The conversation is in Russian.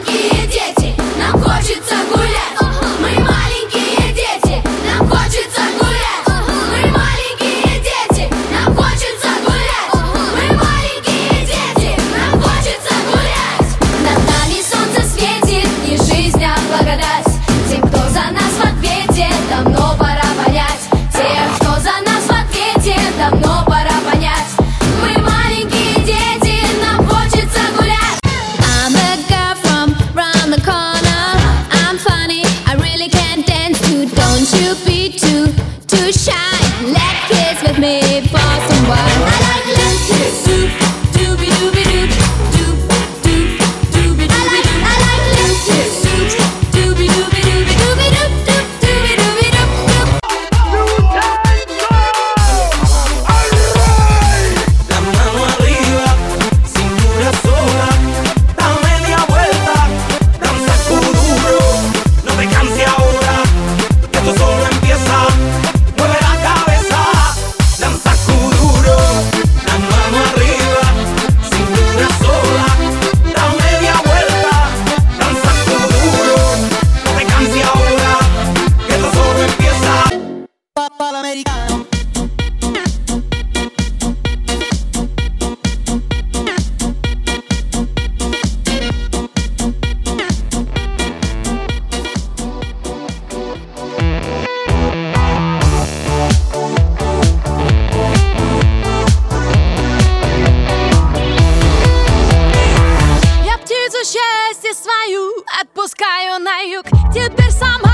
маленькие дети, нам хочется гулять. Мы маленькие дети, нам хочется гулять. Мы маленькие дети, нам хочется гулять. Мы маленькие дети, нам хочется гулять. Над нами солнце светит, и жизнь нам благодать. Тем, кто за нас в ответе, давно пора понять. Тем, кто за нас в ответе, давно пора понять. Мы маленькие дети, нам хочется гулять. I'm a girl from round the corner. I'm funny, I really can dance too. Don't you be too shy. Let kiss with me for some while. I like let's kiss. Doop, doobie doobie doop, doop, doop, doobie doobie doop. I like let's kiss. Doop, doobie doobie doobie doobie doop, doop, doobie doobie doop, doop. La mano arriba, cintura sola, da media vuelta, danza kuduro, no te canses ahora, que esto solo empieza, mueve la cabeza, danza kuduro, la mano arriba, cintura sola, da media vuelta, danza kuduro, no te canses ahora, que esto solo empieza. Papa l'americano. Я птицу счастья свою отпускаю на юг. Теперь сама